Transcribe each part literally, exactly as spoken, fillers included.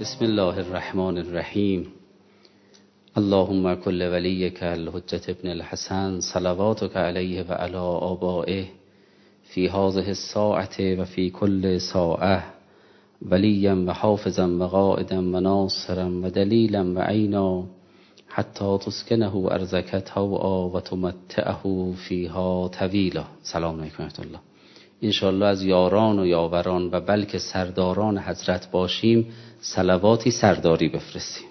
بسم الله الرحمن الرحیم. اللهم کل ولیک الحجة ابن الحسن صلواتک علیه و علی آبائه فی هذه الساعة و فی کل ساعة ولیا و حافظا و قائدا و ناصرا و دلیلا و عینا حتی تسکنه ارضک طوعا و تمتعه فیها طویلا. سلام علیکم و رحمة الله. انشاءالله از یاران و یاوران و بلکه سرداران حضرت باشیم صلواتی سرداری بفرستیم.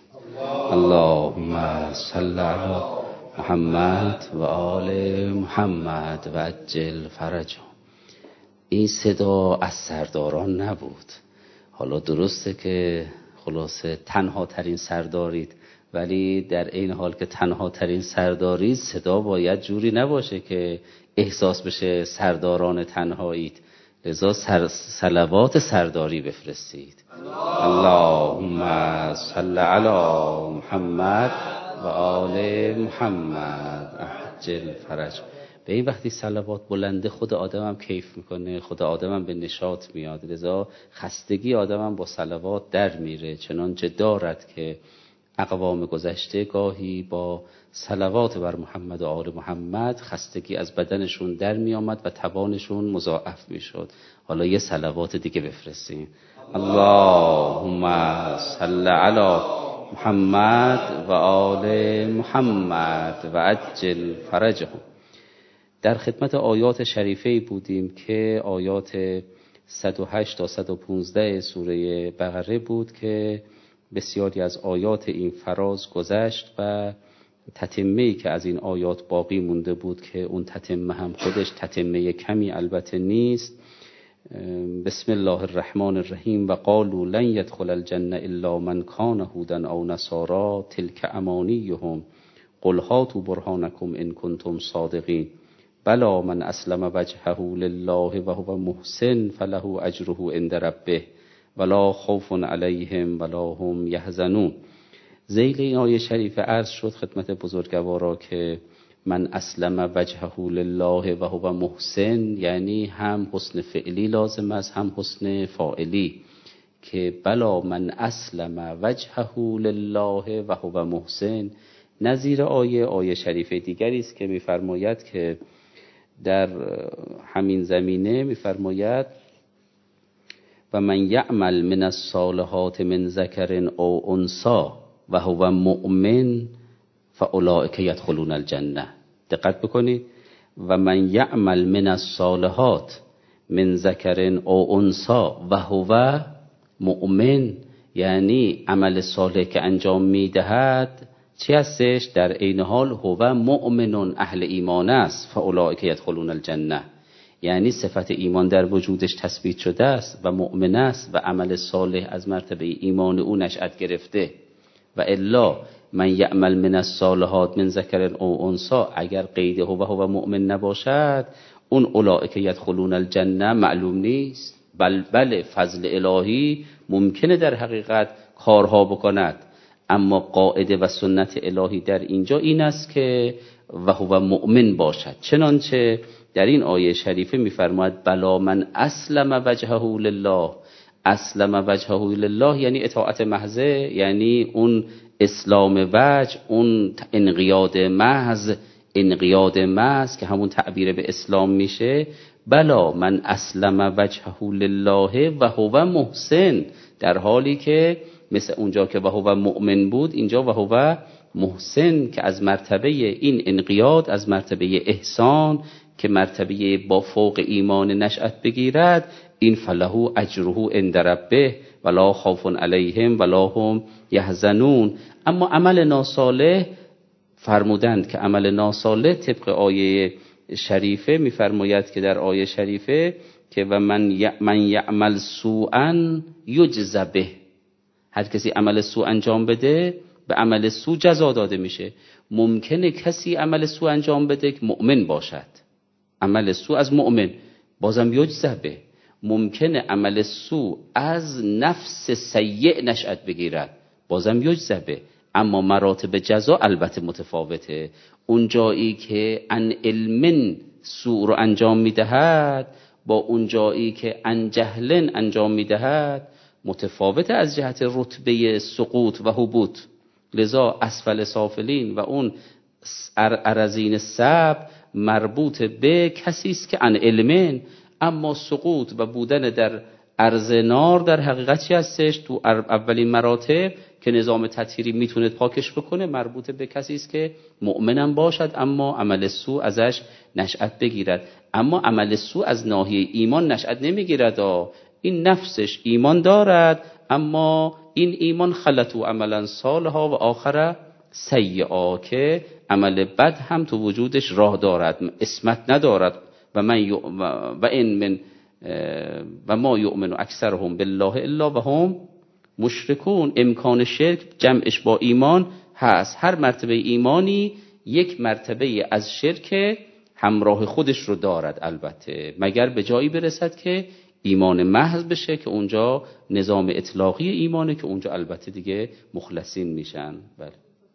اللهم صل علی محمد و آل محمد و عجل فرجهم. این صدا از سرداران نبود. حالا درسته که خلاصه تنها ترین سردارید، ولی در این حال که تنها ترین سردارید صدا باید جوری نباشه که احساس بشه سرداران تنهایید. لذا سر صلوات سرداری بفرستید. اللهم صل علی محمد و آل محمد عجل فرج. به این وقتی صلوات بلنده خود آدمم کیف میکنه، خود آدمم به نشاط میاد. لذا خستگی آدمم با صلوات در میره، چنانچه دارد که اقوام گذشته گاهی با صلوات بر محمد و آل محمد خستگی از بدنشون در می آمد و توانشون مضاعف می شد. حالا یه صلوات دیگه بفرستیم. اللهم صل علی محمد و آل محمد و عجل فرجهم. در خدمت آیات شریفه بودیم که آیات صد و هشت تا صد و پانزده سوره بقره بود که بسیاری از آیات این فراز گذشت و تتمه‌ای که از این آیات باقی مونده بود که اون تتمه هم خودش تتمه کمی البته نیست. بسم الله الرحمن الرحیم. و قالوا لن يدخل الجنة الا من كان هودا او نصارا تلك امانیهم قل هاتوا برهانکم ان کنتم صادقین بلی من اسلم وجهه لله و هو محسن فله اجره عند ربه ولا خوف علیهم ولا هم یحزنون. ذیل این آیه شریف عرض شد خدمت بزرگوارا که من اسلم وجهه لله و هو محسن، یعنی هم حسن فعلی لازم است هم حسن فاعلی، که بلا من اسلم وجهه لله و هو محسن. نظیر آیه آیه شریف دیگری است که می‌فرماید که در همین زمینه می‌فرماید و من یعمل من الصالحات من ذکر او انثی و هو مؤمن فاولئک یدخلون الجنه. دقت بکنید. و من یعمل من الصالحات من ذکر او انثی و هو مؤمن، یعنی عمل صالح که انجام میدهد چی هستش؟ در عین حال هو مؤمن، اهل ایمان است. فاولئک یدخلون الجنه، یعنی صفت ایمان در وجودش تثبیت شده است و مؤمن است و عمل صالح از مرتبه ایمان او نشأت گرفته. و الا من یعمل من الصالحات من ذکر او انثی، اگر قید هو هو مؤمن نباشد اون اولئک یدخلون الجنه معلوم نیست. بل بله فضل الهی ممکنه در حقیقت کارها بکند، اما قاعده و سنت الهی در اینجا این است که و هو مؤمن باشد. چنانچه در این آیه شریفه می‌فرماید بلا من اسلم وجهه لله. اسلم وجهه لله یعنی اطاعت محضه، یعنی اون اسلام وجه، اون انقیاد محض، انقیاد محض که همون تعبیر به اسلام میشه. بلا من اسلم وجهه لله و هو محسن، در حالی که مثل اونجا که و هو مؤمن بود اینجا و هو محسن، که از مرتبه این انقیاد، از مرتبه احسان که مرتبه با فوق ایمان نشأت بگیرد، این فله اجره عند ربه ولا خوف علیهم ولا هم یحزنون. اما عمل ناصالح فرمودند که عمل ناصالح طبق آیه شریفه میفرماید که در آیه شریفه که و من من یعمل سوءا یجز به، هر کسی عمل سوء انجام بده به عمل سوء جزا داده میشه. ممکنه کسی عمل سوء انجام بده که مؤمن باشد، عمل سوء از مؤمن بازم یجزه به. ممکنه عمل سوء از نفس سیء نشأت بگیرد، بازم یجزه به. اما مراتب جزا البته متفاوته. اون جایی که ان علم سوء رو انجام میدهد با اون جایی که ان جهل انجام میدهد متفاوته از جهت رتبه سقوط و هبوط. لذا اسفل سافلین و اون ارزین سب مربوط به کسی است که عن علمین، اما سقوط و بودن در ارض نار در حقیقت چی هستش؟ تو اولین مراتب که نظام تطهیری میتونه پاکش بکنه مربوط به کسی است که مؤمنم باشد اما عمل سو ازش نشأت بگیرد. اما عمل سو از ناحیه ایمان نشأت نمیگیرد. این نفسش ایمان دارد اما این ایمان خلطو عملا صالحا و آخر سیئا، که عمل بد هم تو وجودش راه دارد، اسمت ندارد. و من ی... و این من و ما یؤمن اکثرهم بالله الا و هم مشرکون. امکان شرک جمعش با ایمان هست. هر مرتبه ایمانی یک مرتبه از شرک همراه خودش رو دارد، البته مگر به جایی برسد که ایمان محض بشه که اونجا نظام اطلاقی ایمانه که اونجا البته دیگه مخلصین میشن. بله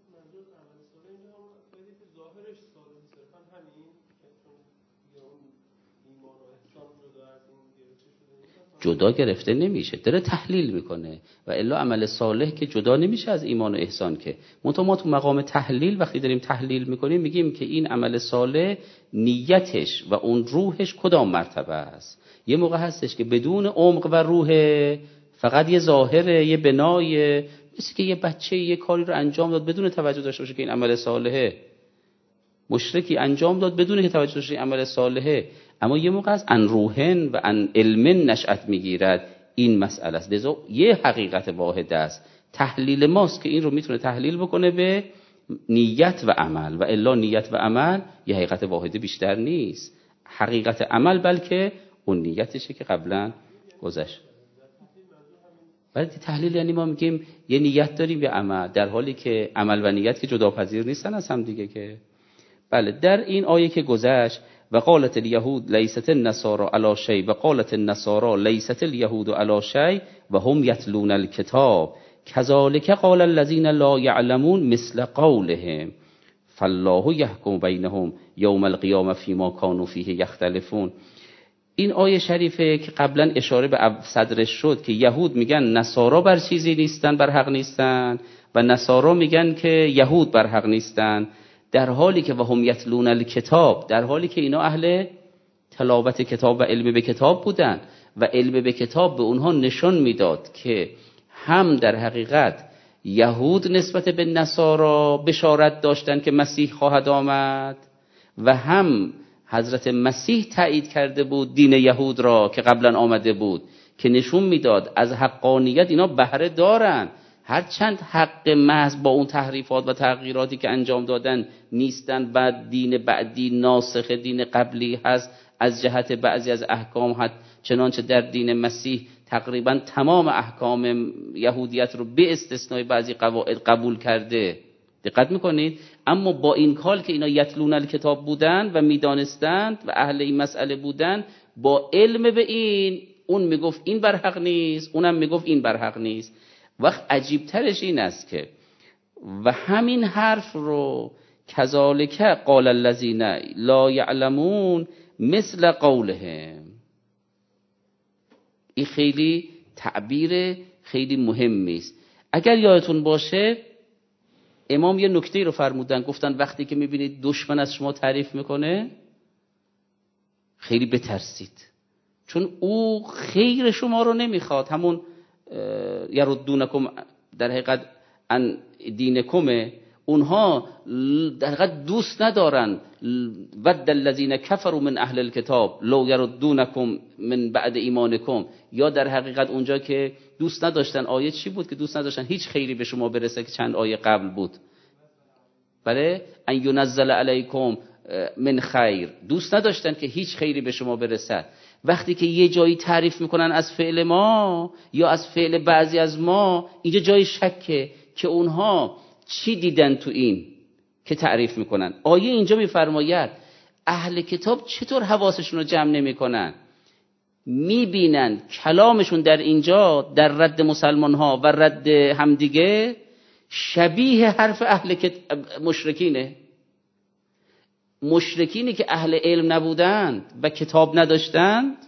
جدا گرفته نمیشه، داره تحلیل میکنه و الا عمل صالح که جدا نمیشه از ایمان و احسان. که منتها ما تو مقام تحلیل وقتی داریم تحلیل میکنیم میگیم که این عمل صالح نیتش و اون روحش کدام مرتبه است. یه موقع هستش که بدون عمق و روح، فقط یه ظاهره، یه بنای، مثل که یه بچه یه کاری رو انجام داد بدون توجه داشته باشه که این عمل صالحه. مشرکی انجام داد بدون که توجه داشته این عمل صالحه. اما یه موقع از ان روحن و ان علمن نشأت میگیرد. این مسئله است. لذا یه حقیقت واحد است. تحلیل ماست که این رو میتونه تحلیل بکنه به نیت و عمل، و الا نیت و عمل یه حقیقت واحده بیشتر نیست. حقیقت عمل بلکه اون نیتشه که قبلا گذشت. ولی تحلیل یعنی ما میگیم یه نیت داریم یه عمل، در حالی که عمل و نیت که جداپذیر نیستن از هم دیگه. که بله در این آیه که گذشت و قالت الیهود لیست النصارى علی شیء و قالت النصارى لیست الیهود علی شیء و هم یتلون الکتاب کذالک قال الذین لا یعلمون مثل قولهم فالله یحکم بینهم یوم القیامه فیما کانوا فیه یختلفون. این آیه شریفه که قبلا اشاره به صدرش شد که یهود میگن نصارا بر چیزی نیستن، بر حق نیستن، و نصارا میگن که یهود بر حق نیستن، در حالی که و هم یتلون الکتاب، در حالی که اینا اهل تلاوت کتاب و علم به کتاب بودن و علم به کتاب به اونها نشان میداد که هم در حقیقت یهود نسبت به نصارا بشارت داشتن که مسیح خواهد آمد و هم حضرت مسیح تایید کرده بود دین یهود را که قبلا آمده بود، که نشون میداد از حقانیت اینا بهره دارن، هرچند حق محض با اون تحریفات و تغییراتی که انجام دادن نیستن و دین بعدی ناسخ دین قبلی هست از جهت بعضی از احکام. حد چنانچه در دین مسیح تقریبا تمام احکام یهودیت رو به استثنای بعضی قواعد قبول کرده. دقت میکنید؟ اما با این کال که اینا یتلون الکتاب بودن و میدانستند و اهل این مسئله بودن، با علم به این، اون میگفت این بر حق نیست، اونم میگفت این بر حق نیست. وقت عجیب ترش این است که و همین حرف رو کذالک قال الذین لا یعلمون مثل قولهم. این خیلی تعبیر خیلی مهمی است. اگر یادتون باشه امام یه نکته رو فرمودن، گفتن وقتی که میبینید دشمن از شما تعریف میکنه خیلی بترسید، چون او خیر شما رو نمیخواد. همون یردونکم در حقیقت ان دینکم، اونها در حقیقت دوست ندارن. ود الذین کفروا من اهل الکتاب لو یردونکم من بعد ایمانکم، یا در حقیقت اونجا که دوست نداشتن، آیه چی بود که دوست نداشتن هیچ خیری به شما برسه که چند آیه قبل بود، بله ان ینزل علیکم من خیر، دوست نداشتن که هیچ خیری به شما برسد. وقتی که یه جایی تعریف میکنن از فعل ما یا از فعل بعضی از ما، اینجا جای شکه که اونها چی دیدن تو این که تعریف میکنن. آیه اینجا میفرماید اهل کتاب چطور حواسشون رو جمع نمیکنن، میبینن کلامشون در اینجا در رد مسلمان ها و رد همدیگه شبیه حرف اهل مشرکینه. مشرکینی که اهل علم نبودند و کتاب نداشتند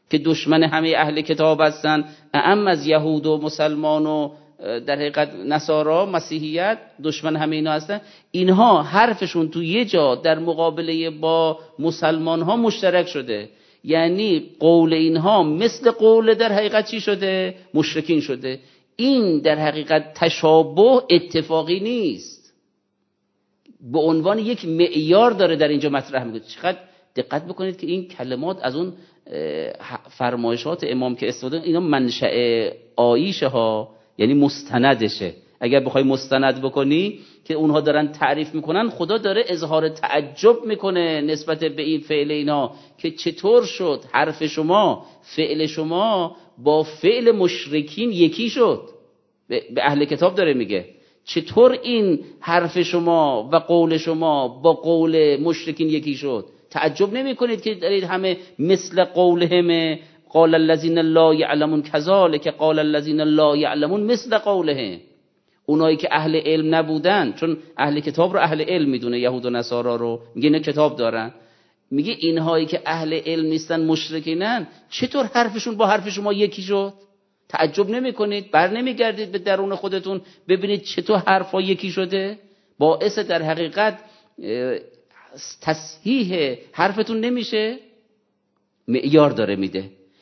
که دشمن همه اهل کتاب هستن، اعم از یهود و مسلمان و در حقیقت نصارا مسیحیت دشمن همه اینا هستن، اینها حرفشون تو یه جا در مقابله با مسلمان ها مشترک شده. یعنی قول اینها مثل قول در حقیقت چی شده؟ مشرکین شده. این در حقیقت تشابه اتفاقی نیست، به عنوان یک معیار داره در اینجا مطرح میکنه. چقدر دقت بکنید که این کلمات از اون فرمایشات امام که استفاده اینا منشأ آییشه ها، یعنی مستندشه. اگر بخوای مستند بکنی که اونها دارن تعریف میکنن، خدا داره اظهار تعجب میکنه نسبت به این فعل اینا که چطور شد حرف شما، فعل شما با فعل مشرکین یکی شد. به اهل کتاب داره میگه چطور این حرف شما و قول شما با قول مشرکین یکی شد. تعجب نمی کنید که دارید همه مثل قولهم قال الذين لا يعلمون كذلك قال الذين لا يعلمون مثل قولهم. اونایی که اهل علم نبودن، چون اهل کتاب رو اهل علم میدونه، یهود و نصارا رو میگه اینا کتاب دارن، میگه اینهایی که اهل علم نیستن مشرکینن، چطور حرفشون با حرف شما یکی شد؟ تعجب نمی کنید؟ بر نمیگردید به درون خودتون ببینید چطور حرفا یکی شده؟ باعث در حقیقت تصحیح حرفتون نمیشه؟ معیار داره میده.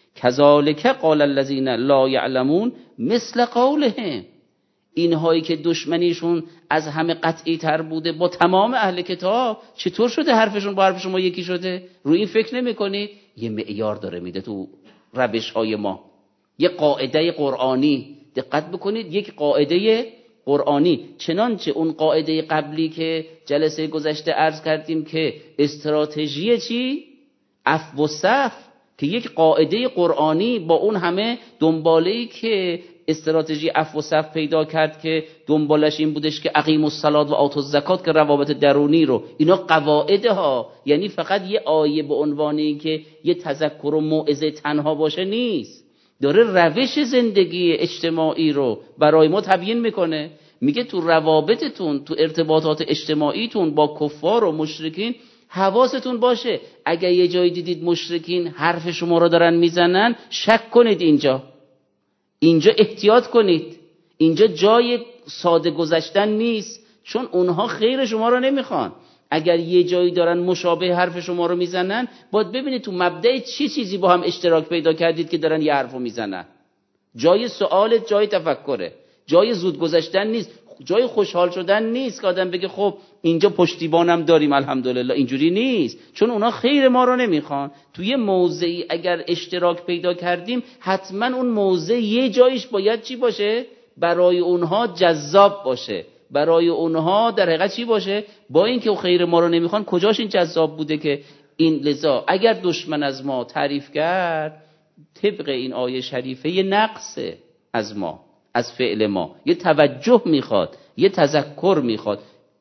کذالک قال الذین لا یعلمون مثل قولهم. اینهایی که دشمنیشون از همه قطعی تر بوده با تمام اهل کتاب، چطور شده حرفشون با حرف شما یکی شده؟ روی این فکر نمی کنید؟ یه معیار داره میده تو روش های ما، یه قاعده قرآنی. دقت بکنید، یک قاعده قرآنی، چنانچه اون قاعده قبلی که جلسه گذشته عرض کردیم که استراتژی چی؟ عفو و صفح، که یک قاعده قرآنی با اون همه دنباله‌ای که استراتژی عفو و صفح پیدا کرد که دنبالش این بودش که اقیموا الصلاة و آتوا الزکات، که روابط درونی رو، اینا قواعد ها، یعنی فقط یه آیه به عنوانی که یه تذکر و موعظه تنها باشه نیست، داره روش زندگی اجتماعی رو برای ما تبیین میکنه. میگه تو روابطتون، تو ارتباطات اجتماعیتون با کفار و مشرکین حواستون باشه. اگر یه جایی دیدید مشرکین حرف شما رو دارن میزنن، شک کنید، اینجا اینجا احتیاط کنید، اینجا جای ساده گذشتن نیست، چون اونها خیر شما رو نمیخوان. اگر یه جایی دارن مشابه حرف شما رو میزنن، باید ببینید تو مبدأ چی چیزی با هم اشتراک پیدا کردید که دارن یه حرفو میزنن. جای سوال، جای تفکره، جای زود گذشتن نیست، جای خوشحال شدن نیست که آدم بگه خب اینجا پشتیبانم داریم الحمدلله. اینجوری نیست، چون اونا خیر ما رو نمیخوان. توی موضعی اگر اشتراک پیدا کردیم، حتما اون موضع یه جایش باید چی باشه؟ برای اونها جذاب باشه، برای اونها در حقیقت چی باشه؟ با اینکه خیر ما رو نمیخوان، کجاش این جذاب بوده که این؟ لذا اگر دشمن از ما تعریف کرد، طبق این آیه شریفه یه نقصه از ما، از فعل ما، یه توجه میخواد، یه تذکر میخواد.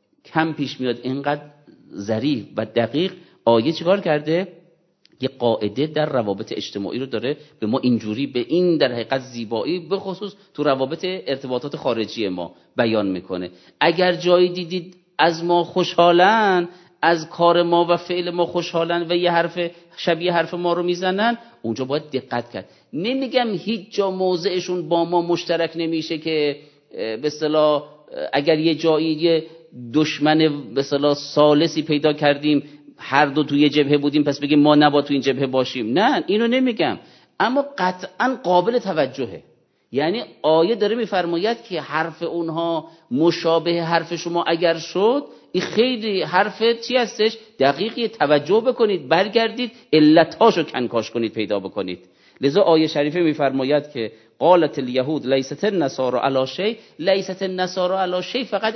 کم پیش میاد. اینقدر ظریف و دقیق آیه چیکار کرده؟ یه قاعده در روابط اجتماعی رو داره به ما اینجوری، به این در حقیقت زیبایی، به خصوص تو روابط ارتباطات خارجی ما بیان میکنه. اگر جایی دیدید از ما خوشحالن، از کار ما و فعل ما خوشحالن و یه حرف شبیه حرف ما رو میزنن، اونجا باید دقت کرد. نمیگم هیچ جا موضعشون با ما مشترک نمیشه که به اصطلاح اگر یه جایی یه دشمن به اصطلاح ثالثی پیدا کردیم، هر دو توی جبهه بودیم، پس بگیم ما نباید تو این جبهه باشیم. نه، اینو نمیگم، اما قطعا قابل توجهه. یعنی آیه داره میفرماید که حرف اونها مشابه حرف شما اگر شد، این خیلی حرف چی هستش؟ دقیقی. توجه بکنید، برگردید علتاشو کنکاش کنید، پیدا بکنید. لذا آیه شریفه میفرماید که قالت الیهود لیست النصارى علی شیء. لیست النصارى علی شیء فقط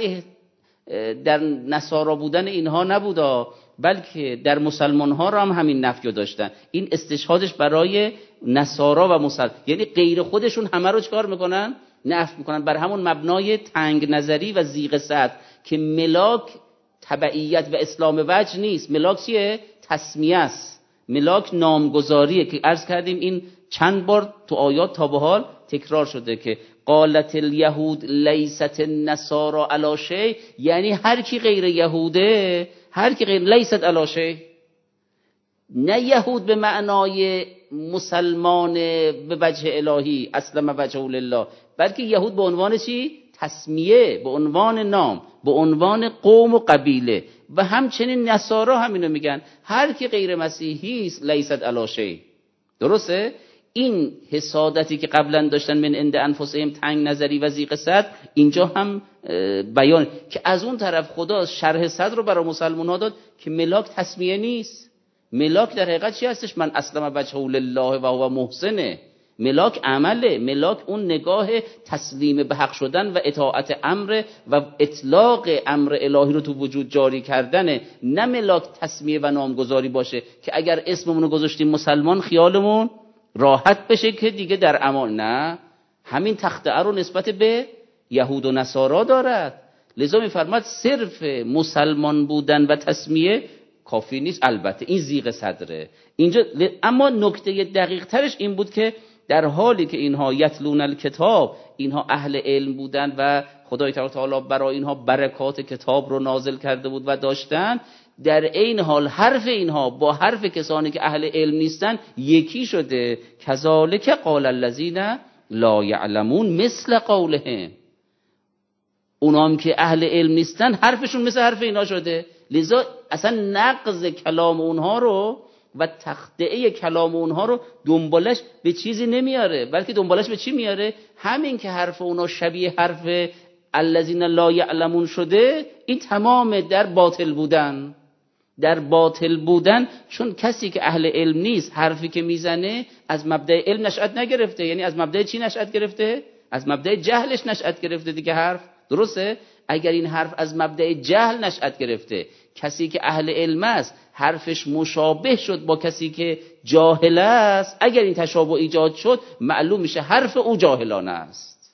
در نصارا بودن اینها نبودا، بلکه در مسلمان ها را هم همین نفیو داشتن. این استشهادش برای نصارا و مسلمان، یعنی غیر خودشون همه رو چکار میکنن؟ نفی میکنن، بر همون مبنای تنگ نظری و ضیق صدر که ملاک تبعیت و اسلام وجه نیست. ملاک چیه؟ تسمیه است، ملاک نامگذاریه که عرض کردیم این چند بار تو آیات تا به حال تکرار شده که قالت الیهود لیست النصارى علی شیء، یعنی هر کی غیر یهوده، هر کی غیر لیست علی شیء. نه یهود به معنای مسلمان به وجه الهی اسلم وجهه لله، بلکه یهود به عنوان چی؟ تسمیه، به عنوان نام، به عنوان قوم و قبیله. و همچنین نصارا همینو میگن، هر کی غیر مسیحی است لیست علی شیء. درسته؟ این حسادتی که قبلا داشتن من عند انفسهم، تنگ نظری و ضیق صدر، اینجا هم بیان که از اون طرف خدا شرح صدر رو برای مسلمان ها داد که ملاک تسمیه نیست. ملاک در حقیقت چی هستش؟ من اسلم وجهه لله و هو محسنه. ملاک عمله، ملاک اون نگاه تسلیم به حق شدن و اطاعت امر و اطلاق امر الهی رو تو وجود جاری کردنه، نه ملاک تسمیه و نامگذاری باشه که اگر اسممون رو گذاشتیم مسلمان خیالمون راحت بشه که دیگه در امان. نه، همین تخته رو نسبت به یهود و نصارا دارد. لذا میفرماد صرف مسلمان بودن و تسمیه کافی نیست. البته این ضیق صدره اینجا، اما نکته دقیق ترش این بود که در حالی که اینها یتلون الکتاب، اینها اهل علم بودن و خدای تعالی برای اینها برکات کتاب رو نازل کرده بود و داشتن، در این حال حرف اینها با حرف کسانی که اهل علم نیستن یکی شده. کذالک قال الذین لا یعلمون مثل قولهم. اونام که اهل علم نیستن حرفشون مثل حرف اینا شده. لذا اصلا نقض کلام اونها رو و تخطئه کلام اونها رو دنبالش به چیزی نمیاره، بلکه دنبالش به چی میاره؟ همین که حرف اونها شبیه حرف الذین لا یعلمون شده، این تمام در باطل بودن. در باطل بودن، چون کسی که اهل علم نیست حرفی که میزنه از مبدأ علم نشأت نگرفته. یعنی از مبدأ چی نشأت گرفته؟ از مبدأ جهلش نشأت گرفته دیگه حرف. درسته؟ اگر این حرف از مبدأ جهل نشأت گرفته، کسی که اهل علم است حرفش مشابه شد با کسی که جاهل است، اگر این تشابه ایجاد شد معلوم میشه حرف او جاهلانه است.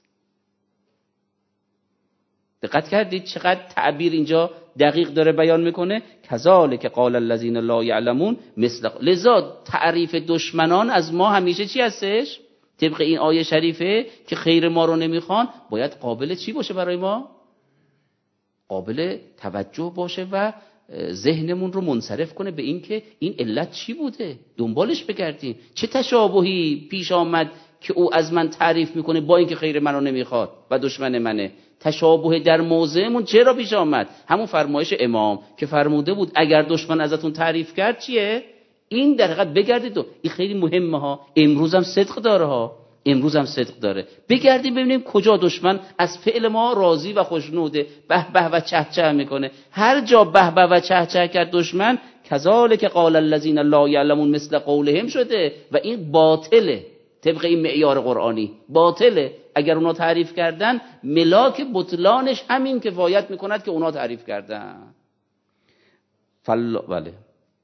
دقت کردید چقدر تعبیر اینجا دقیق داره بیان میکنه؟ کذالک قال الذین لا یعلمون مثل. لذا تعریف دشمنان از ما همیشه چی هستش؟ طبق این آیه شریفه که خیر ما رو نمیخوان، باید قابل چی باشه برای ما؟ قابل توجه باشه و ذهنمون رو منصرف کنه به این که این علت چی بوده، دنبالش بگردیم. چه تشابهی پیش آمد که او از من تعریف میکنه با اینکه خیر منو نمیخواد و دشمن منه؟ تشابه در موضعمون چرا پیش آمد؟ همون فرمایش امام که فرموده بود اگر دشمن ازتون تعریف کرد چیه؟ این در حقیقت بگردید. و این خیلی مهمه ها، امروز هم صدق داره ها، امروز هم صدق داره. بگردیم ببینیم کجا دشمن از فعل ما راضی و خوشنوده، به به و چه چه میکنه. هر جا به به و چه چه کرد دشمن، کذالک قال الذین لا یعلمون مثل قولهم شده و این باطله. طبق این معیار قرآنی باطله. اگر اونا تعریف کردن، ملاک بطلانش همین کفایت میکند که اونا تعریف کردن. فلا بله.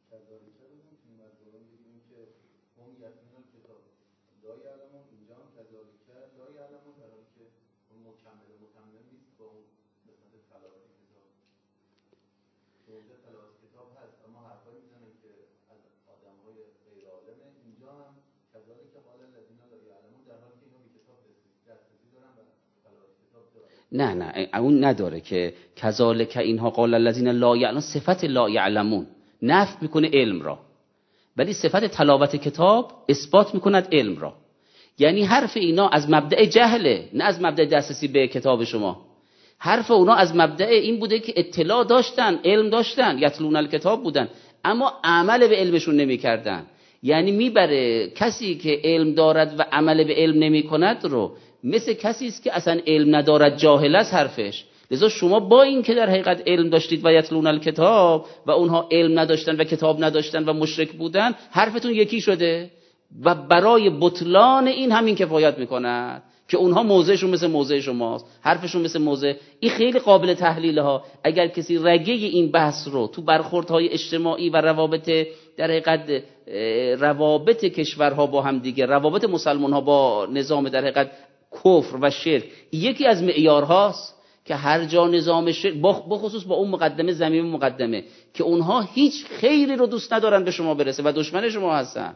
نه نه اون نداره که کذالک اینها قال الذین لا یعلمون، صفت لا یعلمون نفی میکنه علم را، ولی صفت تلاوت کتاب اثبات میکند علم را. یعنی حرف اینا از مبدأ جهله، نه از مبدأ دسترسی به کتاب شما. حرف اونا از مبدأ این بوده که اطلاع داشتن، علم داشتن، یتلون الکتاب بودن، اما عمل به علمشون نمیکردن. یعنی میبره کسی که علم دارد و عمل به علم نمیکند رو مثل کسی است که اصلا علم ندارد، جاهل است حرفش. لذا شما با این که در حقیقت علم داشتید و یتلون الکتاب و اونها علم نداشتن و کتاب نداشتن و مشرک بودن، حرفتون یکی شده و برای بطلان این همین کفایت میکند که اونها موضعشون مثل موضع شماست، حرفشون مثل موضع. این خیلی قابل تحلیل ها. اگر کسی رگه این بحث رو تو برخوردهای اجتماعی و روابط در حقیقت روابط کشورها با هم دیگه، روابط مسلمان ها با نظام در حقیقت کفر و شرک، یکی از معیارهاست که هر جا نظام شرک بخصوص با اون مقدمه زمین مقدمه که اونها هیچ خیری رو دوست ندارن به شما برسه و دشمن شما هستن،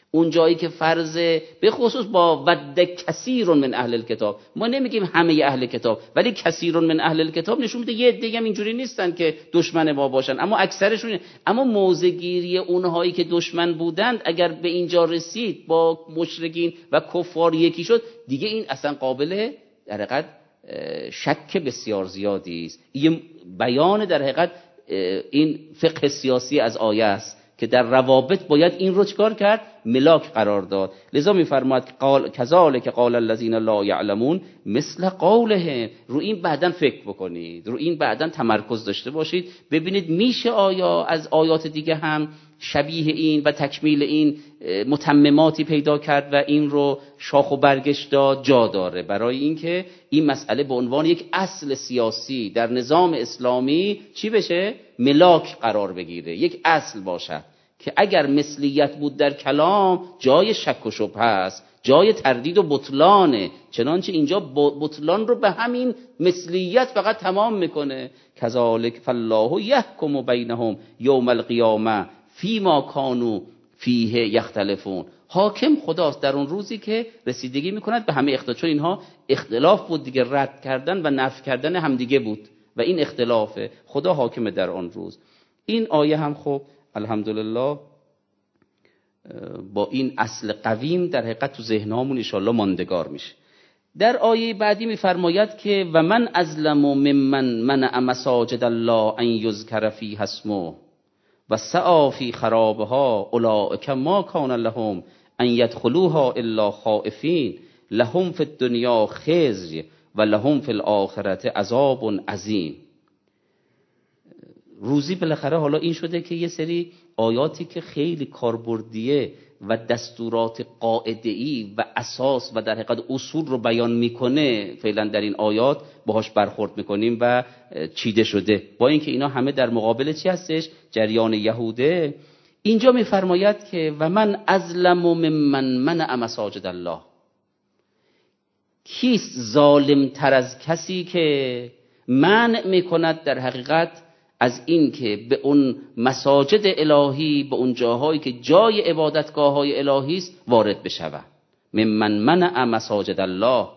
اون جایی که فرض به خصوص با ود کثیر من اهل الکتاب، ما نمیگیم همه اهل کتاب، ولی کثیر من اهل الکتاب نشون میده یه عده هم اینجوری نیستن که دشمن ما باشن، اما اکثرشون. اما موضع گیری اونهایی که دشمن بودند اگر به اینجا رسید با مشرکین و کفار یکی شد، دیگه این اصلا قابل در حقیقت شک بسیار زیادی است. این بیان در حقیقت این فقه سیاسی از آیه است که در روابط باید این رو چکار کرد؟ ملاک قرار داد. لذا میفرماید قال کذالک قال الذین لا یعلمون مثل قولهم. رو این بعداً فکر بکنید، رو این بعداً تمرکز داشته باشید، ببینید میشه آیا از آیات دیگه هم شبیه این و تکمیل این متمماتی پیدا کرد و این رو شاخ و برگش داد. جا داره برای اینکه این مسئله به عنوان یک اصل سیاسی در نظام اسلامی چی بشه؟ ملاک قرار بگیره، یک اصل باشه که اگر مثلیت بود در کلام جای شک و شبهه است، جای تردید و بطلانه، چنانچه اینجا بطلان رو به همین مثلیت فقط تمام میکنه. کذالک فالله یحکم بینهم یوم القیامه فیما کانوا فیه یختلفون. حاکم خداست در اون روزی که رسیدگی میکند به همه اختلاف، چون اینها اختلاف بود دیگه، رد کردن و نفی کردن همدیگه بود و این اختلافه. خدا حاکم در آن روز. این آیه هم خب الحمدلله با این اصل قویم در حقیقت تو ذهنامون ان شاءالله ماندگار میشه. در آیه بعدی میفرماید که و من ازلم ممن منع مساجد الله ان یذکر فیها اسمه و سعی فی خرابها اولئک ما کان لهم ان یدخلوها الا خائفین لهم فی الدنیا خزی و لهم فی الاخره عذاب عظیم. روزی بالاخره حالا این شده که یه سری آیاتی که خیلی کاربردیه و دستورات قاعده‌ای و اساس و در حقیقت اصول رو بیان میکنه، فعلا در این آیات باهاش برخورد میکنیم و چیده شده، با اینکه اینا همه در مقابل چی هستش؟ جریان یهوده. اینجا میفرماید که و من ازلم ممن منع مساجد الله. کیست ظالم تر از کسی که منع میکند در حقیقت از این که به اون مساجد الهی، به اون جاهایی که جای عبادتگاه های الهی است وارد بشود. ممن منع مساجد الله.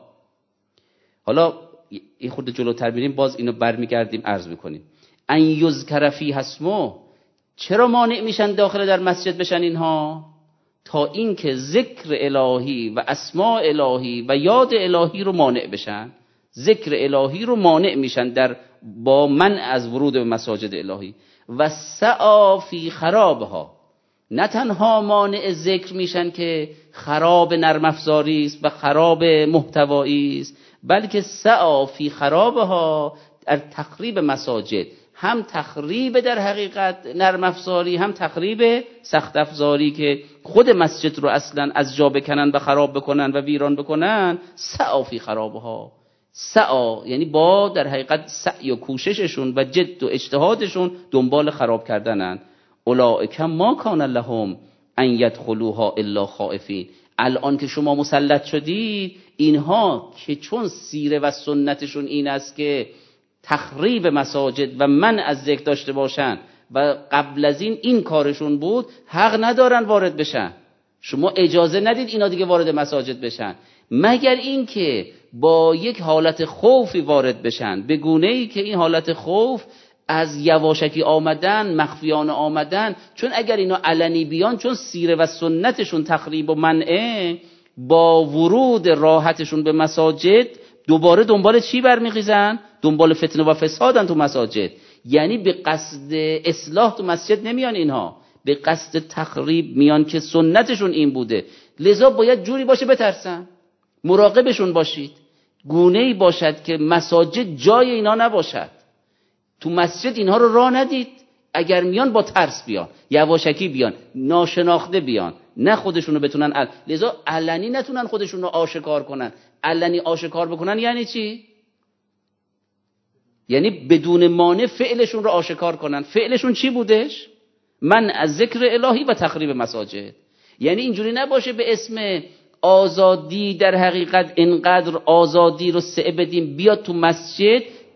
حالا این خود جلوتر بریم باز اینو برمیگردیم عرض میکنیم. ان یذکر فیها اسمه، چرا مانع میشن داخل در مسجد بشن اینها؟ تا اینکه ذکر الهی و اسماء الهی و یاد الهی رو مانع بشن. ذکر الهی رو مانع میشن در با منع از ورود به مساجد الهی. و سعی فی خرابها، نه تنها مانع ذکر میشن که خراب نرم افزاری است و خراب محتوایی است، بلکه سعی فی خرابها، در تخریب مساجد، هم تخریب در حقیقت نرم افزاری هم تخریب سخت افزاری که خود مسجد رو اصلا از جا بکنن و خراب بکنن و ویران بکنن. سعی فی خرابها، سعی یعنی با در حقیقت سعی و کوشششون و جد و اجتهادشون دنبال خراب کردنن. اولئک ما کان لهم ان یدخلوها الا خائفین. الان که شما مسلط شدید، اینها که چون سیره و سنتشون این است که تخریب مساجد و منع از ذکر داشته باشن و قبل از این این کارشون بود، حق ندارن وارد بشن. شما اجازه ندید اینا دیگه وارد مساجد بشن، مگر این که با یک حالت خوفی وارد بشن، به گونه‌ای که این حالت خوف از یواشکی آمدن، مخفیانه آمدن. چون اگر اینا علنی بیان، چون سیره و سنتشون تخریب و منعه، با ورود راحتشون به مساجد دوباره دنبال چی برمیخیزن؟ دنبال فتنه و فسادن تو مساجد. یعنی به قصد اصلاح تو مسجد نمیان، اینها به قصد تخریب میان که سنتشون این بوده. لذا باید جوری باشه بترسن، مراقبشون باشید، گونه‌ای باشد که مساجد جای اینا نباشد. تو مسجد اینها رو راه ندید. اگر میان با ترس بیان، یواشکی بیان، ناشناخته بیان، نه خودشونو بتونن ال... لذا علنی نتونن خودشونو آشکار کنن. علنی آشکار بکنن یعنی چی؟ یعنی بدون مانع فعلشون رو آشکار کنن. فعلشون چی بودش؟ من از ذکر الهی و تخریب مساجد. یعنی اینجوری نباشه به اسم آزادی در حقیقت اینقدر آزادی رو سعی بدیم بیاد تو مسجد،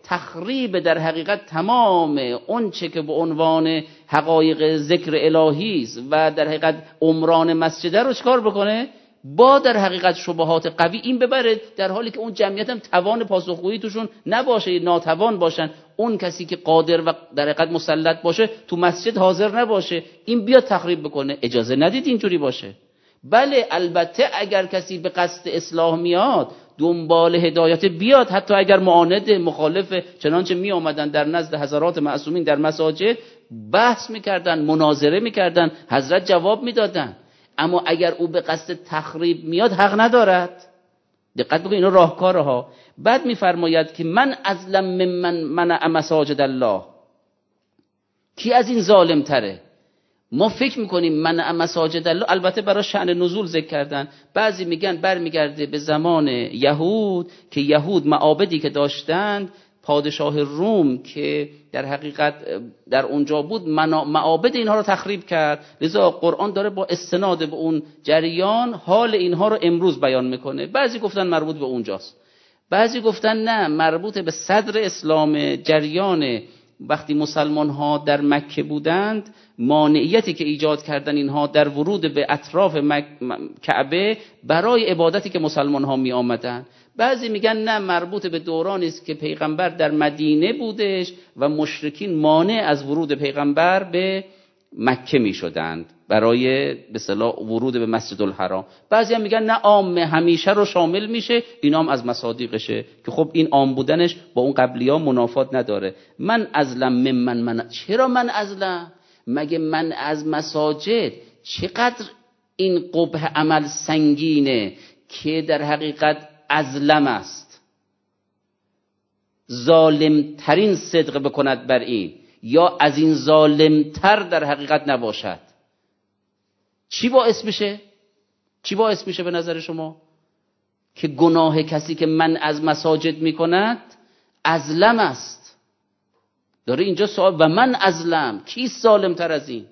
تخریب در حقیقت تمام اون چه که به عنوان حقایق ذکر الهی است و در حقیقت عمران مسجد رو چکار بکنه؟ با در حقیقت شبهات قوی این ببره، در حالی که اون جمعیت هم توان پاسخگویی توشون نباشه، ناتوان باشن. اون کسی که قادر و در حقیقت مسلط باشه تو مسجد حاضر نباشه، این بیاد تخریب بکنه. اجازه ندید اینجوری باشه. بله البته اگر کسی به قصد اصلاح میاد، دنبال هدایت بیاد، حتی اگر معاند مخالف، چنانچه می آمدن در نزد حضرات معصومین در مساجد بحث میکردن، مناظره میکردن، حضرت جواب میدادن. اما اگر او به قصد تخریب میاد حق ندارد. دقت بکنید اینا راهکاره ها. بعد میفرماید که من ازلم ممن منع مساجد الله. کی از این ظالم تره؟ ما فکر میکنیم منع مساجد الله البته برای شأن نزول ذکر کردن. بعضی میگن برمیگرده به زمان یهود که یهود معابدی که داشتند، پادشاه روم که در حقیقت در اونجا بود معابد اینها رو تخریب کرد. لذا قرآن داره با استناد به اون جریان حال اینها رو امروز بیان میکنه. بعضی گفتن مربوط به اونجاست، بعضی گفتن نه مربوط به صدر اسلام، جریان وقتی مسلمان ها در مکه بودند، مانعیتی که ایجاد کردن اینها در ورود به اطراف مک... کعبه برای عبادتی که مسلمان ها می آمدن. بعضی میگن نه مربوط به دورانی است که پیغمبر در مدینه بودش و مشرکین مانع از ورود پیغمبر به مکه می شدند برای به اصطلاح ورود به مسجد الحرام. بعضی هم میگن نه عام همیشه رو شامل میشه، اینا هم از مصادیقشه که خب این عام بودنش با اون قبلی ها منافات نداره. من ازلم ممن من، چرا من ازلم؟ مگه من از مساجد چقدر این قبح عمل سنگینه که در حقیقت ازلم است، ظالم ترین صدق بکند بر این، یا از این ظالم تر در حقیقت نباشد. چی باعث میشه؟ چی باعث میشه به نظر شما که گناه کسی که من از مساجد میکند ازلم است؟ داره اینجا سوال و من ازلم، کی ظالم تر از این؟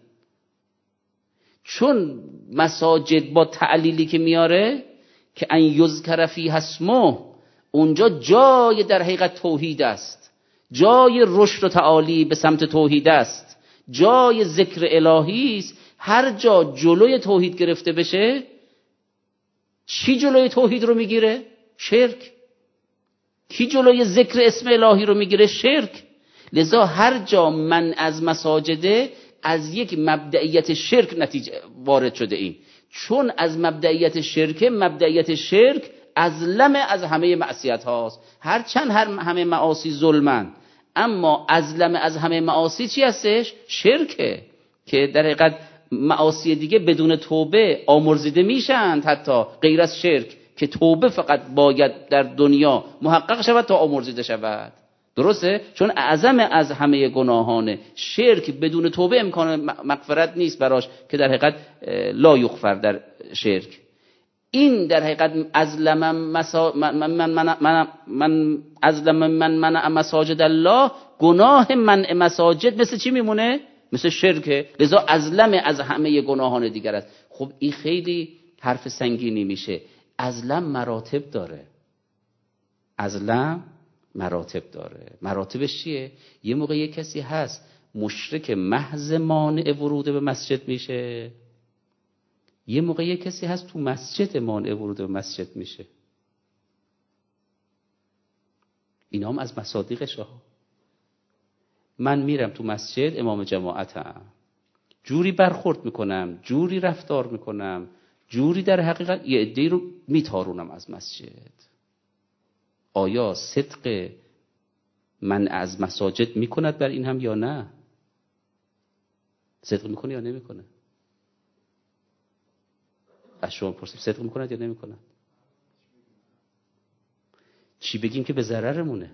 چون مساجد با تعلیلی که میاره که ان یذکر فیها اسمه، اونجا جای در حقیقت توحید است، جای رشد و تعالی به سمت توحید است، جای ذکر الهی است. هر جا جلوی توحید گرفته بشه، چی جلوی توحید رو میگیره؟ شرک. کی جلوی ذکر اسم الهی رو میگیره؟ شرک. لذا هر جا من از مساجده، از یک مبدئیت شرک نتیجه وارد شده این. چون از مبدئیت شرک، مبدئیت شرک از لم از همه معصیت هاست. هرچند هر همه معاصی ظلمن، اما از لم از همه معاصی چی هستش؟ شرکه که در حقیقت معاصی دیگه بدون توبه آمرزیده میشند، حتی غیر از شرک که توبه فقط باید در دنیا محقق شود تا آمرزیده شود. درسته؟ چون اعظم از همه گناهانه شرک، بدون توبه امکان مغفرت نیست براش که در حقیقت لا یغفر در شرک. این در حقیقت ازلم مسا... من من من من من ازلم من منع مساجد الله، گناه منع مساجد مثل چی میمونه؟ مثل شرکه. لذا ازلم از همه گناهان دیگر است. خب این خیلی حرف سنگینی میشه. ازلم مراتب داره. ازلم مراتب داره. مراتبش چیه؟ یه موقع یه کسی هست مشرک محض مانع ورود به مسجد میشه، یه موقع یه کسی هست تو مسجد مانع ورود به مسجد میشه. اینا هم از مصادیقش ها. من میرم تو مسجد، امام جماعتم، جوری برخورد میکنم، جوری رفتار میکنم، جوری در حقیقت یه عده‌ای رو میتارونم از مسجد. آیا صدق من از مساجد میکند بر این هم یا نه؟ صدق میکنه یا نمیکنه؟ از شما پرسیم صدق میکند یا نمیکند؟ چی بگیم که به ضررمونه؟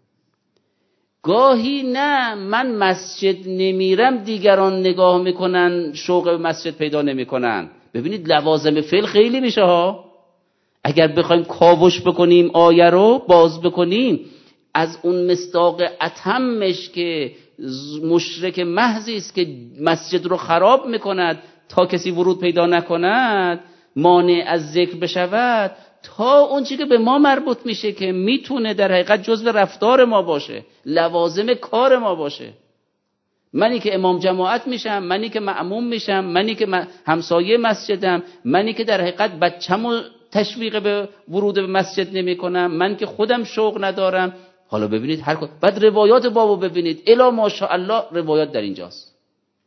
گاهی نه، من مسجد نمیرم دیگران نگاه میکنن، شوق به مسجد پیدا نمیکنن. ببینید لوازم فعل خیلی میشه ها. اگر بخوایم کاوش بکنیم آیه رو باز بکنیم، از اون مصداق اتمش که مشرک محضی است که مسجد رو خراب میکند تا کسی ورود پیدا نکند، مانع از ذکر بشود، تا اون چیزی که به ما مربوط میشه که میتونه در حقیقت جزء رفتار ما باشه، لوازم کار ما باشه. منی که امام جماعت میشم، منی که مأموم میشم، منی که همسایه مسجدم، منی که در حقیقت بچه‌مو تشویق به ورود به مسجد نمی کنم، من که خودم شوق ندارم. حالا ببینید هر کدوم، بعد روایات بابو ببینید، الا ماشاءالله روایات در اینجاست.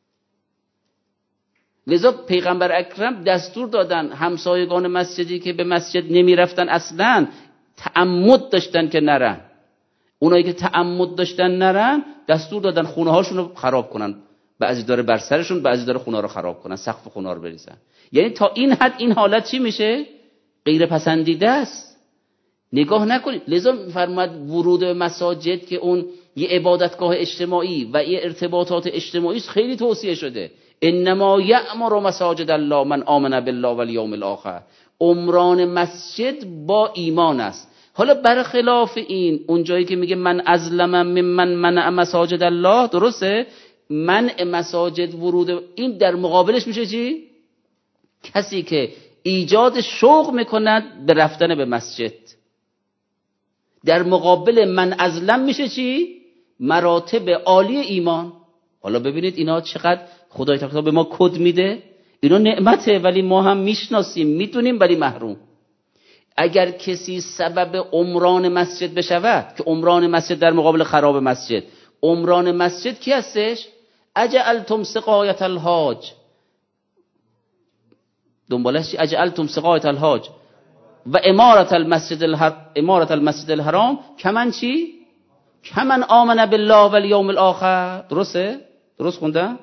لذا پیغمبر اکرم دستور دادن همسایگان مسجدی که به مسجد نمی رفتن اصلا تعمد داشتن که نرن، اونایی که تعمد داشتن نرن دستور دادن خونه هاشون رو خراب کنن، بعضی داره بر سرشون، بعضی داره خونه رو خراب کنن، سقف خونه رو بریزن. یعنی تا این حد این حالت چی میشه؟ غیر پسندیده است. نگاه نکنید. لذا فرمود ورود به مساجد که اون یه عبادتگاه اجتماعی و یه ارتباطات اجتماعی خیلی توصیه شده. انما یأمر مساجد الله من آمن بالله والیوم الاخر. عمران مسجد با ایمان است. حالا برخلاف این اون جایی که میگه من ازلم ممن منع مساجد الله، درسته؟ منع مساجد ورود، این در مقابلش میشه چی؟ کسی که ایجاد شوق میکند به رفتن به مسجد. در مقابل من ازلم میشه چی؟ مراتب عالی ایمان. حالا ببینید اینا چقدر خدای تعالی به ما کد میده. اینا نعمته ولی ما هم میشناسیم، میدونیم ولی محروم. اگر کسی سبب عمران مسجد بشود، که عمران مسجد در مقابل خراب مسجد، عمران مسجد کی هستش؟ اجعلتم سقایت الحاج، دنبالش چی؟ اجعلتم سقایت الحاج و امارت المسجد الحرام، امارت المسجد الحرام کمن چی؟ کمن آمن بالله والیوم الاخر. درسته؟ درست خوندم؟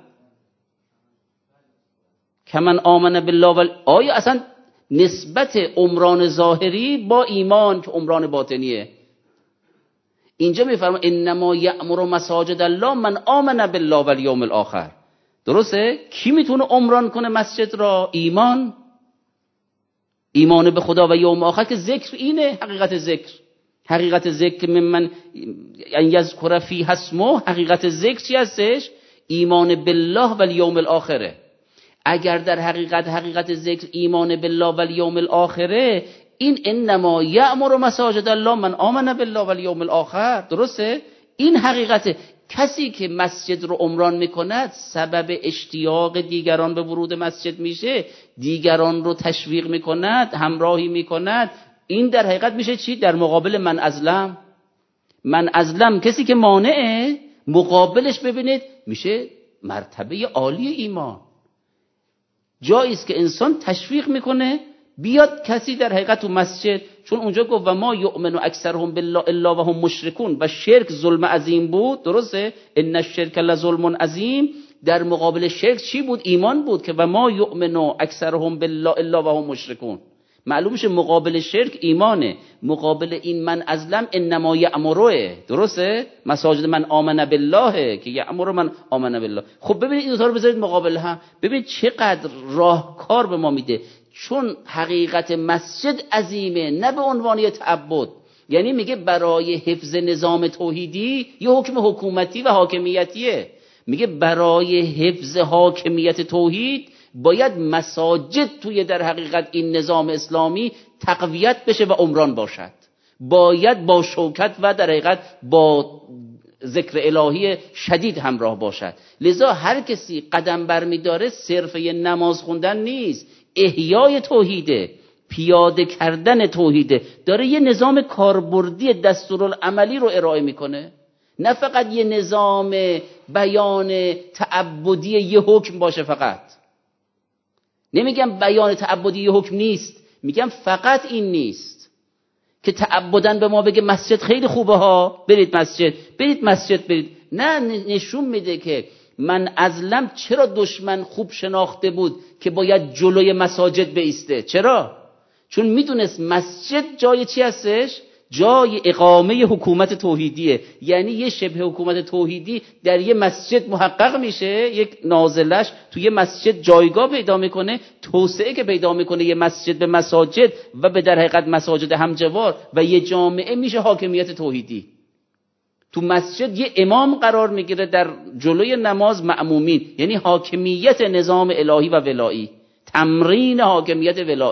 کمن آمن بالله وال... آیا اصلا نسبت عمران ظاهری با ایمان که عمران باطنیه؟ اینجا میفرما انما یأمر مساجد الله من آمن بالله والیوم الاخر. درسته؟ کی میتونه عمران کنه مسجد را؟ ایمان. ایمان به خدا و یوم آخر که ذکر اینه. حقیقت ذکر، حقیقت ذکر من ان یذکر فیه اسمه، حقیقت ذکر چی هستش؟ ایمان بالله و الیوم الاخره. اگر در حقیقت حقیقت ذکر ایمان بالله و الیوم الاخره، این انما یأمر مساجد الله من آمن بالله و الیوم الاخر. درسته؟ این حقیقت. کسی که مسجد رو عمران میکند سبب اشتیاق دیگران به ورود مسجد میشه، دیگران رو تشویق میکند، همراهی میکند. این در حقیقت میشه چی؟ در مقابل من ازلم. من ازلم کسی که مانعه، مقابلش ببینید میشه مرتبه عالی ایمان. جایی است که انسان تشویق میکنه بیاد کسی در حقیقت تو مسجد، چون اونجا گفت و ما یؤمن اکثرهم بالله الا وهم مشرکون، و شرک ظلم عظیم بود. درسته؟ ان الشرک لظلم عظیم. در مقابل شرک چی بود؟ ایمان بود که و ما یؤمن اکثرهم بالله الا وهم مشرکون. معلوم میشه مقابل شرک ایمانه، مقابل این من ازلم انما یأمره. درسته؟ مساجد من آمن بالله که یأمر من آمن بالله. خب ببینید این دو تا رو بذارید مقابل هم، ببینید چقدر راهکار به ما میده. چون حقیقت مسجد عظیمه، نه به عنوان تعبد. یعنی میگه برای حفظ نظام توحیدی یه حکم حکومتی و حاکمیتیه. میگه برای حفظ حاکمیت توحید باید مساجد توی در حقیقت این نظام اسلامی تقویت بشه و عمران باشد، باید با شوکت و در حقیقت با ذکر الهی شدید همراه باشد. لذا هر کسی قدم برمیداره صرف یه نماز خوندن نیست، احیای توحیده، پیاده کردن توحیده، داره یه نظام کاربردی دستورالعملی رو ارائه میکنه، نه فقط یه نظام بیان تعبدی یه حکم باشه. فقط نمیگم بیان تعبدی یه حکم نیست، میگم فقط این نیست که تعبدن به ما بگه مسجد خیلی خوبه ها، برید مسجد، برید مسجد برید. نه، نشون میده که من ازلم چرا دشمن خوب شناخته بود که باید جلوی مساجد بایسته. چرا؟ چون میدونست مسجد جای چی هستش؟ جای اقامه حکومت توحیدیه. یعنی یه شبه حکومت توحیدی در یه مسجد محقق میشه، یک نازلش تو یه مسجد جایگاه پیدا میکنه، توسعه که پیدا میکنه یه مسجد به مساجد و به در حقیقت مساجد همجوار و یه جامعه میشه حاکمیت توحیدی. تو مسجد یه امام قرار میگیره در جلوی نماز مأمومین، یعنی حاکمیت نظام الهی و ولایی، تمرین حاکمیت ولایی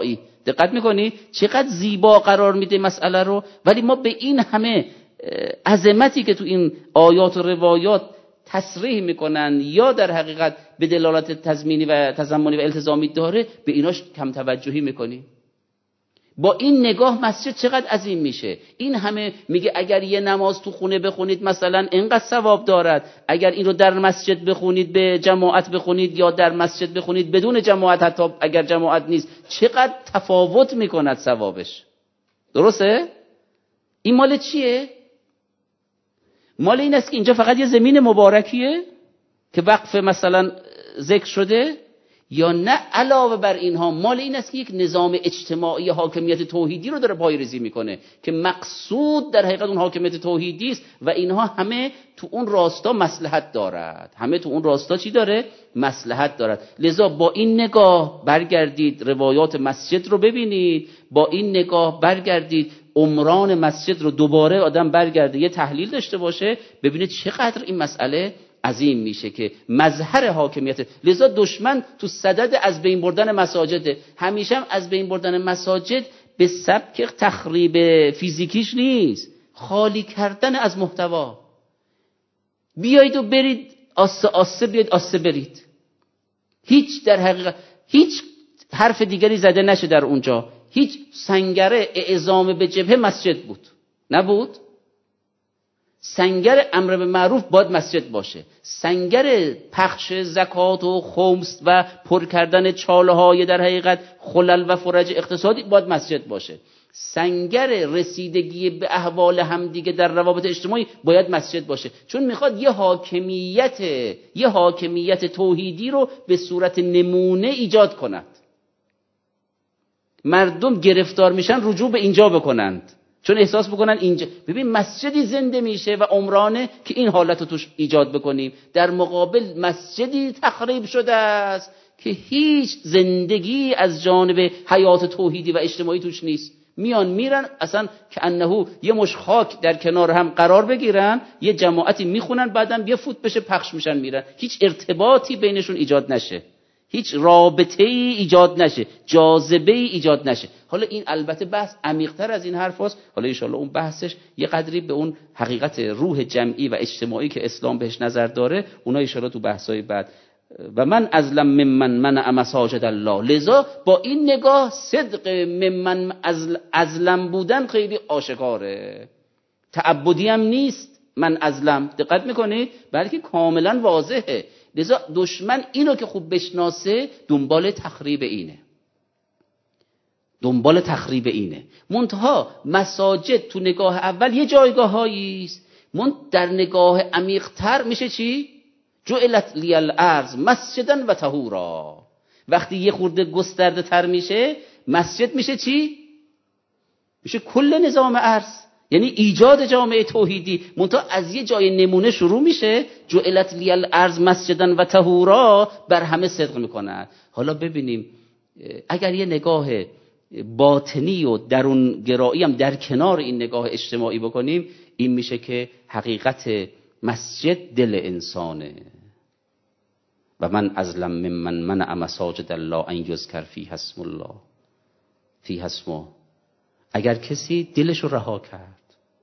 دقت میکنی چقدر زیبا قرار میده مسئله رو، ولی ما به این همه عظمتی که تو این آیات و روایات تصریح میکنن یا در حقیقت به دلالت تضمینی و تضمنی و التزامی داره، به ایناش کم توجهی میکنیم. با این نگاه مسجد چقدر عظیم میشه. این همه میگه اگر یه نماز تو خونه بخونید مثلا اینقدر ثواب دارد، اگر این رو در مسجد بخونید به جماعت بخونید یا در مسجد بخونید بدون جماعت، حتی اگر جماعت نیست چقدر تفاوت میکند ثوابش. درسته؟ این مال چیه؟ مال این است که اینجا فقط یه زمین مبارکیه که وقف مثلا ذکر شده، یا نه علاوه بر اینها مال این است که یک نظام اجتماعی حاکمیت توحیدی رو داره پایه‌ریزی میکنه که مقصود در حقیقت اون حاکمیت توحیدی است و اینها همه تو اون راستا مصلحت دارد. همه تو اون راستا چی داره؟ مصلحت دارد. لذا با این نگاه برگردید روایات مسجد رو ببینید، با این نگاه برگردید عمران مسجد رو دوباره آدم برگرده یه تحلیل داشته باشه، ببینید چقدر این مسئله عظیم میشه که مظهر حاکمیت. لذا دشمن تو صدد از بین بردن مساجد، همیشه هم از بین بردن مساجد به سبک تخریب فیزیکیش نیست، خالی کردن از محتوا. بیایید و برید آسه آسه، بیاید آسه برید، هیچ در حقیقت هیچ حرف دیگری زده نشه در اونجا. هیچ سنگره اعزام به جبهه مسجد بود نبود. سنگر امر به معروف باید مسجد باشه، سنگر پخش زکات و خمس و پر کردن چاله های در حقیقت خلل و فرج اقتصادی باید مسجد باشه، سنگر رسیدگی به احوال همدیگه در روابط اجتماعی باید مسجد باشه. چون میخواد یه حاکمیت یه حاکمیت توحیدی رو به صورت نمونه ایجاد کند. مردم گرفتار میشن رجوع به اینجا بکنند، چون احساس بکنن اینجا ببین مسجدی زنده میشه و عمرانه که این حالت رو توش ایجاد بکنیم. در مقابل مسجدی تخریب شده است که هیچ زندگی از جانب حیات توحیدی و اجتماعی توش نیست. میان میرن اصلا که انهو یه مش خاک در کنار هم قرار بگیرن، یه جماعتی میخونن بعدم یه فوت بشه پخش میشن میرن، هیچ ارتباطی بینشون ایجاد نشه، هیچ رابطه ای ایجاد نشه، جاذبه ای ایجاد نشه. حالا این البته بحث عمیق‌تر از این حرف هست، حالا ان شاءالله اون بحثش یه قدری به اون حقیقت روح جمعی و اجتماعی که اسلام بهش نظر داره، اونها ان شاءالله تو بحث‌های بعد. و من ازلم ممن منع مساجد الله. لذا با این نگاه صدق ممن ازلم بودن خیلی آشکاره، تعبدی هم نیست من ازلم، دقت میکنید، بلکه کاملا واضحه. لذا دشمن اینو که خوب بشناسه دنبال تخریب اینه، دنبال تخریب اینه. منتها مساجد تو نگاه اول یه جایگاهایی است، من در نگاه عمیق‌تر میشه چی؟ جعلت لی الارض مسجدا و طهورا. وقتی یه خورده گسترده تر میشه مسجد میشه چی؟ میشه کل نظام ارض، یعنی ایجاد جامعه توحیدی. منتها از یه جای نمونه شروع میشه، جعلت لی الارض مسجدا و طهورا، بر همه صدق میکنه. حالا ببینیم اگر یه نگاه باطنی و درون گرایی هم در کنار این نگاه اجتماعی بکنیم، این میشه که حقیقت مسجد دل انسانه. و من ازلم ممن منع مساجد الله ان یذکر فیها اسم الله فیها اسمه. اگر کسی دلش رو رها کرد،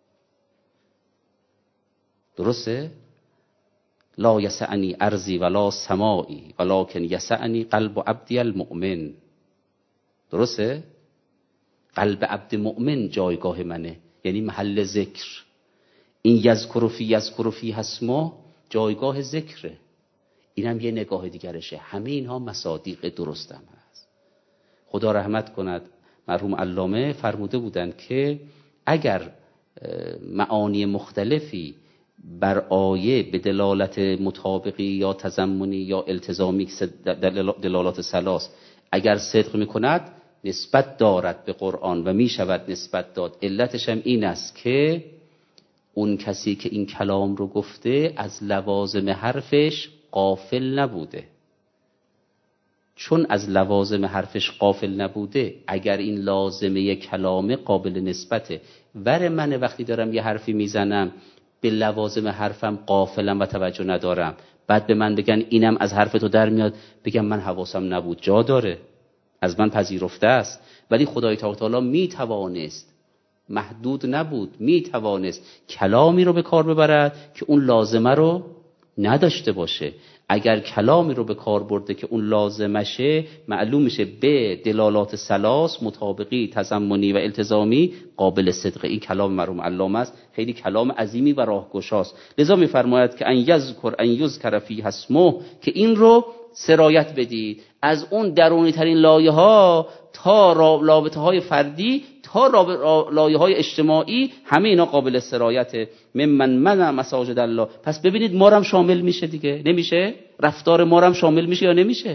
درسته؟ لا یسعنی ارضی ولا سمائی ولکن یسعنی قلب عبدی المؤمن. درسته؟ قلب عبد مؤمن جایگاه منه، یعنی محل ذکر. این یذکر فی یذکر فی اسمه جایگاه ذکره. اینم یه نگاه دیگرشه. همه اینها مصادیق درست هم هست. خدا رحمت کند، مرحوم علامه فرموده بودند که اگر معانی مختلفی بر آیه به دلالت مطابقی یا تضمنی یا التزامی، دلالات ثلاث، اگر صدق میکند نسبت دارد به قرآن و میشود نسبت داد. علتش هم این است که اون کسی که این کلام رو گفته از لوازم حرفش غافل نبوده. چون از لوازم حرفش غافل نبوده، اگر این لازمه کلامه قابل نسبته. ور من وقتی دارم یه حرفی میزنم به لوازم حرفم غافلم و توجه ندارم، بعد به من بگن اینم از حرف تو در میاد، بگم من حواسم نبود، جا داره. از من پذیرفته است. ولی خدای تعالی می توانست، محدود نبود، می توانست کلامی رو به کار ببرد که اون لازمه رو نداشته باشه. اگر کلامی رو به کار برده که اون لازمشه، معلوم میشه به دلالات ثلاث مطابقی تضمنی و التزامی قابل صدقه. این کلام مرحوم علامه است، خیلی کلام عظیمی و راهگشاست. لذا میفرماید که ان یذکر ان یذکر فیه اسمه، که این رو سرایت بدید از اون درونی ترین لایه ها تا رابطه های فردی تا لایه های اجتماعی، همه اینا قابل سرایته. ممن منع مساجد الله. پس ببینید ما رو هم شامل میشه دیگه، نمیشه؟ رفتار ما رو هم شامل میشه یا نمیشه؟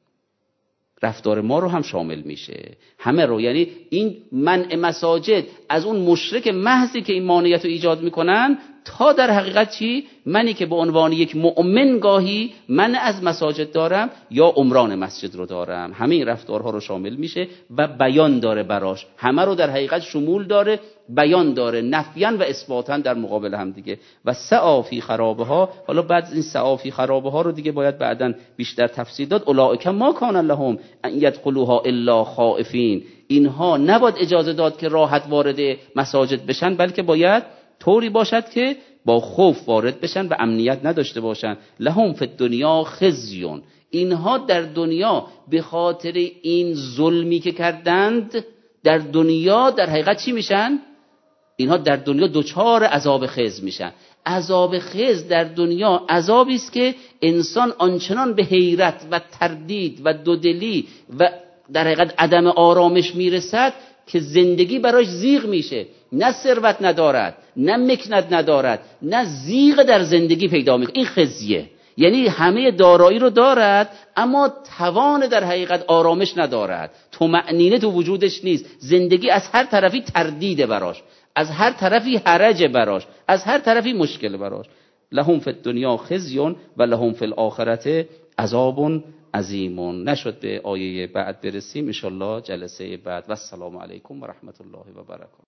رفتار ما رو هم شامل میشه، همه رو. یعنی این منع مساجد از اون مشرک محضی که این مانعیت رو ایجاد میکنن، تا در حقیقت چی؟ منی که به عنوان یک مؤمن گاهی من از مساجد دارم یا عمران مسجد رو دارم، همه این رفتارها رو شامل میشه و بیان داره براش، همه رو در حقیقت شمول داره، بیان داره، نفیان و اثباتن در مقابل هم دیگه. و سعی فی خرابه ها، حالا بعد این سعی فی خرابه ها رو دیگه باید بعداً بیشتر تفصیل داد. اولئک ما کان لهم ان یدخلوها الا خائفین. اینها نباید اجازه داد که راحت وارد مساجد بشن، بلکه باید طوری باشد که با خوف وارد بشن و امنیت نداشته باشن. لهم فی الدنیا خزیون. اینها در دنیا به خاطر این ظلمی که کردند در دنیا در حقیقت چی میشن؟ اینها در دنیا دوچار عذاب خزی میشن. عذاب خزی در دنیا عذابی است که انسان آنچنان به حیرت و تردید و دودلی و در حقیقت عدم آرامش میرسد که زندگی براش زیغ میشه. نه ثروت ندارد، نه مکنت ندارد، نه زیغ در زندگی پیدا میکنه. این خزیه، یعنی همه دارایی رو دارد اما توان در حقیقت آرامش ندارد، طمأنینه تو وجودش نیست. زندگی از هر طرفی تردیده براش، از هر طرفی حرج براش، از هر طرفی مشکل براش. لهم فی الدنیا خزیون و لهم فی الاخرة عذاب عظیم. نشد به آیه بعد برسیم ان شاء الله جلسه بعد. و السلام علیکم و رحمت الله و برکاته.